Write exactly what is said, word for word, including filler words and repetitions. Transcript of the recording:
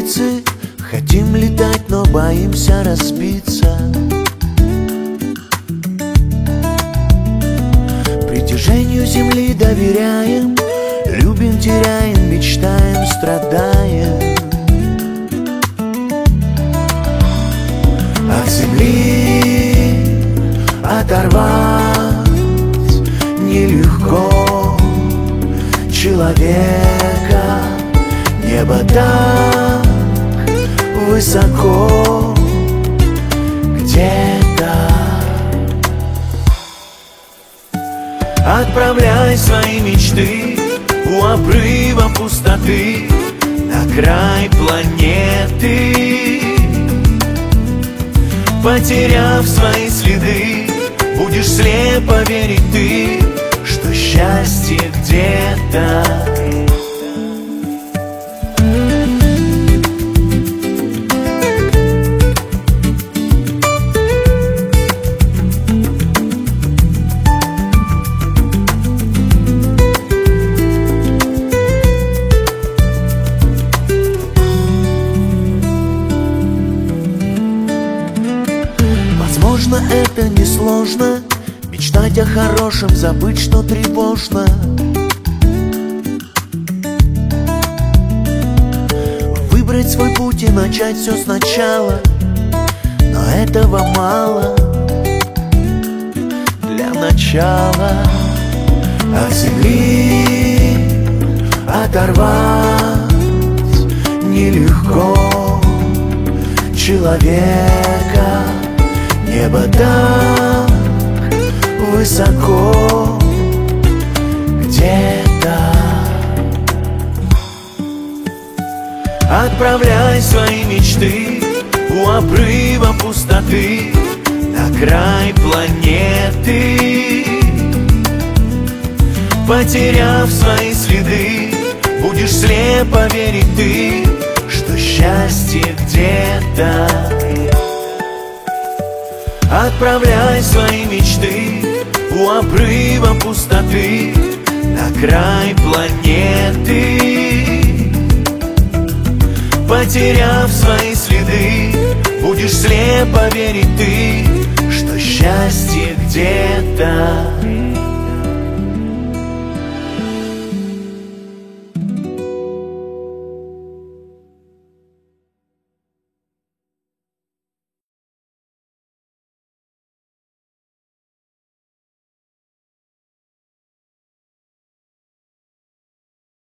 птицы, хотим летать, но боимся разбиться. Притяжению земли доверяем, любим, теряем, мечтаем, страдаем. От земли оторвать нелегко человека. Небо так высоко где-то. Отправляй свои мечты у обрыва пустоты, на край планеты. Потеряв свои следы, будешь слепо верить ты, что счастье где-то. Возможно, это несложно, мечтать о хорошем, забыть, что тревожно. Выбрать свой путь и начать все сначала, но этого мало для начала. От земли оторвать нелегко человека. Небо так высоко где-то. Отправляй свои мечты у обрыва пустоты, на край планеты. Потеряв свои следы, будешь слепо верить ты, что счастье где-то. Отправляй свои мечты у обрыва пустоты, на край планеты. Потеряв свои следы, будешь слепо верить ты, что счастье где-то.